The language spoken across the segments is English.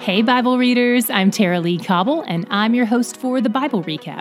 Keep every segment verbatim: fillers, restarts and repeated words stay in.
Hey, Bible readers, I'm Tara Lee Cobble, and I'm your host for the Bible Recap.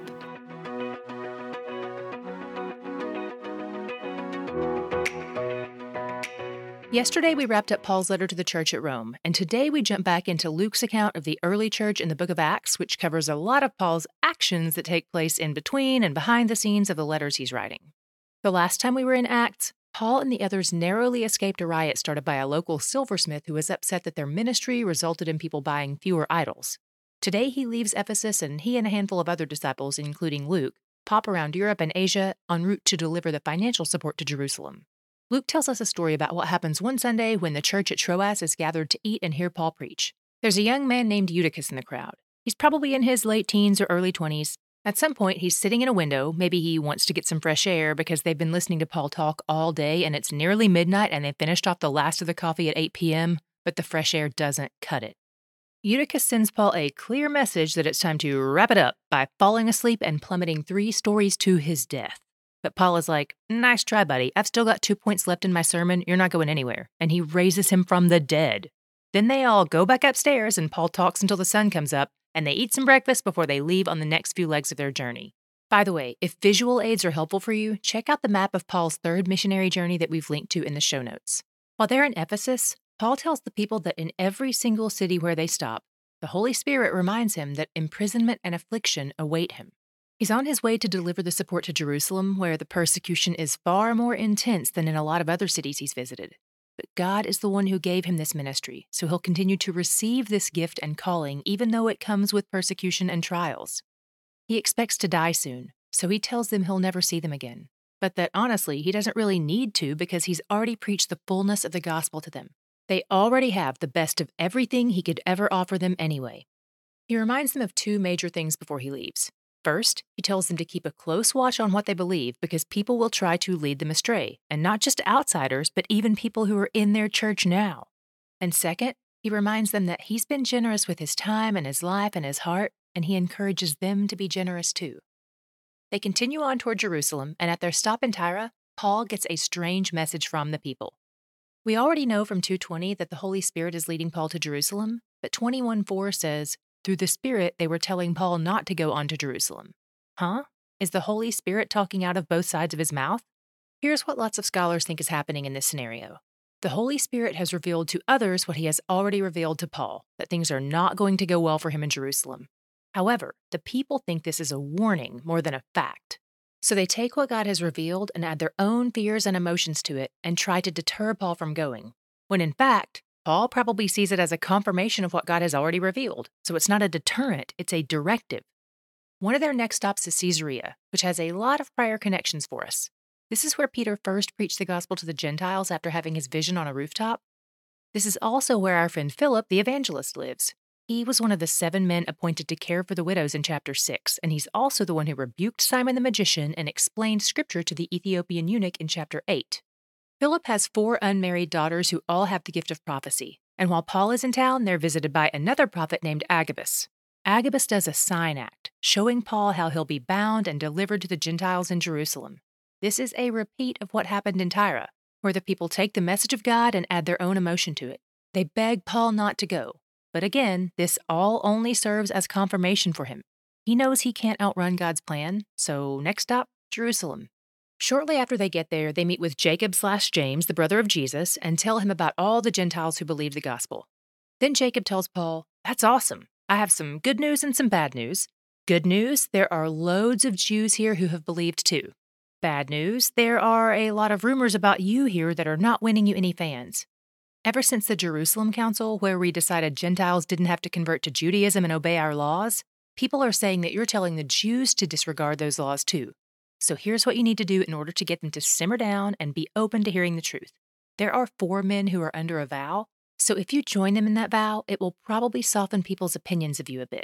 Yesterday, we wrapped up Paul's letter to the church at Rome, and today we jump back into Luke's account of the early church in the book of Acts, which covers a lot of Paul's actions that take place in between and behind the scenes of the letters he's writing. The last time we were in Acts, Paul and the others narrowly escaped a riot started by a local silversmith who was upset that their ministry resulted in people buying fewer idols. Today he leaves Ephesus, and he and a handful of other disciples, including Luke, pop around Europe and Asia en route to deliver the financial support to Jerusalem. Luke tells us a story about what happens one Sunday when the church at Troas is gathered to eat and hear Paul preach. There's a young man named Eutychus in the crowd. He's probably in his late teens or early twenties. At some point, he's sitting in a window. Maybe he wants to get some fresh air because they've been listening to Paul talk all day and it's nearly midnight and they finished off the last of the coffee at eight p.m., but the fresh air doesn't cut it. Eutychus sends Paul a clear message that it's time to wrap it up by falling asleep and plummeting three stories to his death. But Paul is like, nice try, buddy. I've still got two points left in my sermon. You're not going anywhere. And he raises him from the dead. Then they all go back upstairs and Paul talks until the sun comes up, and they eat some breakfast before they leave on the next few legs of their journey. By the way, if visual aids are helpful for you, check out the map of Paul's third missionary journey that we've linked to in the show notes. While they're in Ephesus, Paul tells the people that in every single city where they stop, the Holy Spirit reminds him that imprisonment and affliction await him. He's on his way to deliver the support to Jerusalem, where the persecution is far more intense than in a lot of other cities he's visited. But God is the one who gave him this ministry, so he'll continue to receive this gift and calling, even though it comes with persecution and trials. He expects to die soon, so he tells them he'll never see them again, but that honestly, he doesn't really need to because he's already preached the fullness of the gospel to them. They already have the best of everything he could ever offer them anyway. He reminds them of two major things before he leaves. First, he tells them to keep a close watch on what they believe because people will try to lead them astray, and not just outsiders, but even people who are in their church now. And second, he reminds them that he's been generous with his time and his life and his heart, and he encourages them to be generous too. They continue on toward Jerusalem, and at their stop in Tyre, Paul gets a strange message from the people. We already know from two twenty that the Holy Spirit is leading Paul to Jerusalem, but twenty-one four says, through the Spirit, they were telling Paul not to go on to Jerusalem. Huh? Is the Holy Spirit talking out of both sides of his mouth? Here's what lots of scholars think is happening in this scenario. The Holy Spirit has revealed to others what he has already revealed to Paul, that things are not going to go well for him in Jerusalem. However, the people think this is a warning more than a fact. So they take what God has revealed and add their own fears and emotions to it and try to deter Paul from going, when in fact, Paul probably sees it as a confirmation of what God has already revealed, so it's not a deterrent, it's a directive. One of their next stops is Caesarea, which has a lot of prior connections for us. This is where Peter first preached the gospel to the Gentiles after having his vision on a rooftop. This is also where our friend Philip, the evangelist, lives. He was one of the seven men appointed to care for the widows in chapter six, and he's also the one who rebuked Simon the magician and explained scripture to the Ethiopian eunuch in chapter eight. Philip has four unmarried daughters who all have the gift of prophecy, and while Paul is in town, they're visited by another prophet named Agabus. Agabus does a sign act, showing Paul how he'll be bound and delivered to the Gentiles in Jerusalem. This is a repeat of what happened in Tyre, where the people take the message of God and add their own emotion to it. They beg Paul not to go, but again, this all only serves as confirmation for him. He knows he can't outrun God's plan, so next stop, Jerusalem. Shortly after they get there, they meet with Jacob slash James, the brother of Jesus, and tell him about all the Gentiles who believe the gospel. Then Jacob tells Paul, that's awesome. I have some good news and some bad news. Good news, there are loads of Jews here who have believed too. Bad news, there are a lot of rumors about you here that are not winning you any fans. Ever since the Jerusalem Council, where we decided Gentiles didn't have to convert to Judaism and obey our laws, people are saying that you're telling the Jews to disregard those laws too. So here's what you need to do in order to get them to simmer down and be open to hearing the truth. There are four men who are under a vow, so if you join them in that vow, it will probably soften people's opinions of you a bit.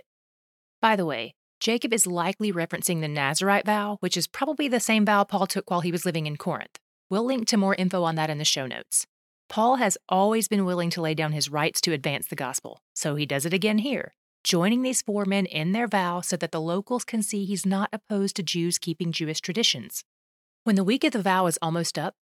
By the way, Jacob is likely referencing the Nazirite vow, which is probably the same vow Paul took while he was living in Corinth. We'll link to more info on that in the show notes. Paul has always been willing to lay down his rights to advance the gospel, so he does it again here, joining these four men in their vow so that the locals can see he's not opposed to Jews keeping Jewish traditions. When the week of the vow is almost up,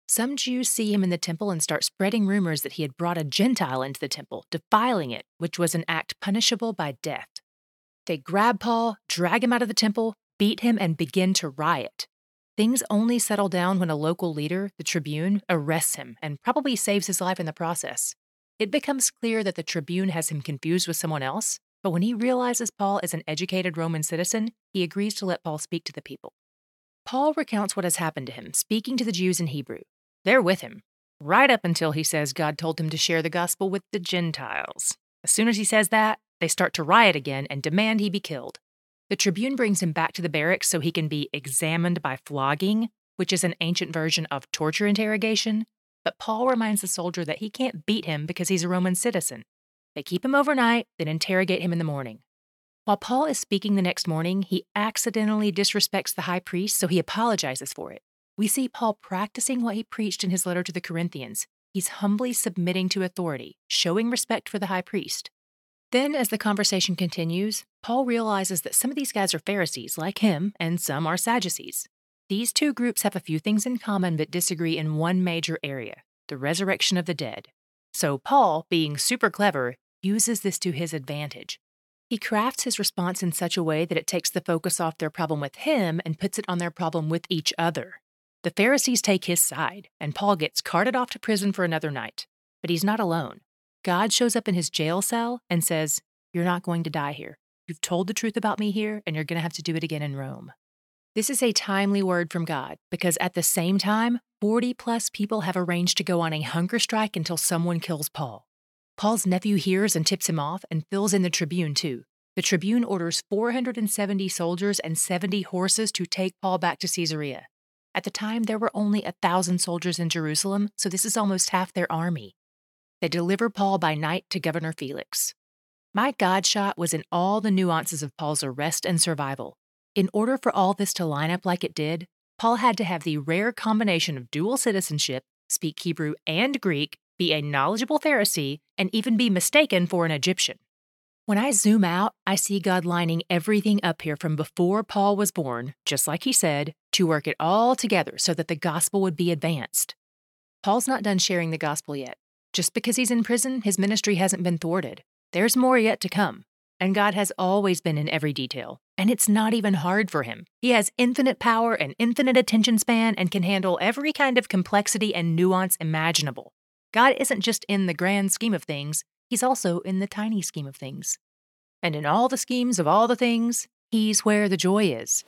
Some Jews see him in the temple and start spreading rumors that he had brought a Gentile into the temple, defiling it, which was an act punishable by death. They grab Paul, drag him out of the temple, beat him, and begin to riot. Things only settle down when a local leader, the tribune, arrests him and probably saves his life in the process. It becomes clear that the tribune has him confused with someone else, but when he realizes Paul is an educated Roman citizen, he agrees to let Paul speak to the people. Paul recounts what has happened to him, speaking to the Jews in Hebrew. They're with him, right up until he says God told him to share the gospel with the Gentiles. As soon as he says that, they start to riot again and demand he be killed. The tribune brings him back to the barracks so he can be examined by flogging, which is an ancient version of torture interrogation, but Paul reminds the soldier that he can't beat him because he's a Roman citizen. They keep him overnight, then interrogate him in the morning. While Paul is speaking the next morning, he accidentally disrespects the high priest, so he apologizes for it. We see Paul practicing what he preached in his letter to the Corinthians. He's humbly submitting to authority, showing respect for the high priest. Then, as the conversation continues, Paul realizes that some of these guys are Pharisees, like him, and some are Sadducees. These two groups have a few things in common but disagree in one major area, the resurrection of the dead. So Paul, being super clever, uses this to his advantage. He crafts his response in such a way that it takes the focus off their problem with him and puts it on their problem with each other. The Pharisees take his side, and Paul gets carted off to prison for another night. But he's not alone. God shows up in his jail cell and says, "You're not going to die here. You've told the truth about me here, and you're going to have to do it again in Rome." This is a timely word from God, because at the same time, forty plus people have arranged to go on a hunger strike until someone kills Paul. Paul's nephew hears and tips him off and fills in the tribune too. The tribune orders four hundred seventy soldiers and seventy horses to take Paul back to Caesarea. At the time, there were only a thousand soldiers in Jerusalem, so this is almost half their army. They deliver Paul by night to Governor Felix. My God shot was in all the nuances of Paul's arrest and survival. In order for all this to line up like it did, Paul had to have the rare combination of dual citizenship, speak Hebrew and Greek, be a knowledgeable Pharisee, and even be mistaken for an Egyptian. When I zoom out, I see God lining everything up here from before Paul was born, just like he said, to work it all together so that the gospel would be advanced. Paul's not done sharing the gospel yet. Just because he's in prison, his ministry hasn't been thwarted. There's more yet to come. And God has always been in every detail. And it's not even hard for him. He has infinite power and infinite attention span and can handle every kind of complexity and nuance imaginable. God isn't just in the grand scheme of things, he's also in the tiny scheme of things. And in all the schemes of all the things, he's where the joy is.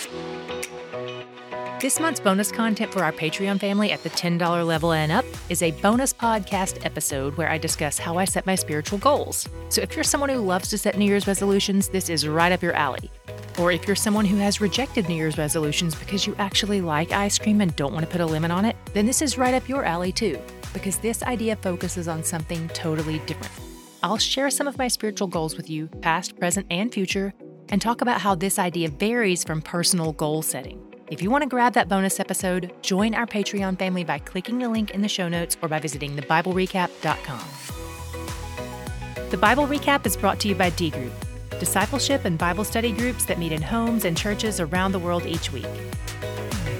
This month's bonus content for our Patreon family at the ten dollars level and up is a bonus podcast episode where I discuss how I set my spiritual goals. So if you're someone who loves to set New Year's resolutions, this is right up your alley. Or if you're someone who has rejected New Year's resolutions because you actually like ice cream and don't want to put a lemon on it, then this is right up your alley too, because this idea focuses on something totally different. I'll share some of my spiritual goals with you, past, present, and future, and talk about how this idea varies from personal goal setting. If you want to grab that bonus episode, join our Patreon family by clicking the link in the show notes or by visiting the bible recap dot com. The Bible Recap is brought to you by D Group, discipleship and Bible study groups that meet in homes and churches around the world each week.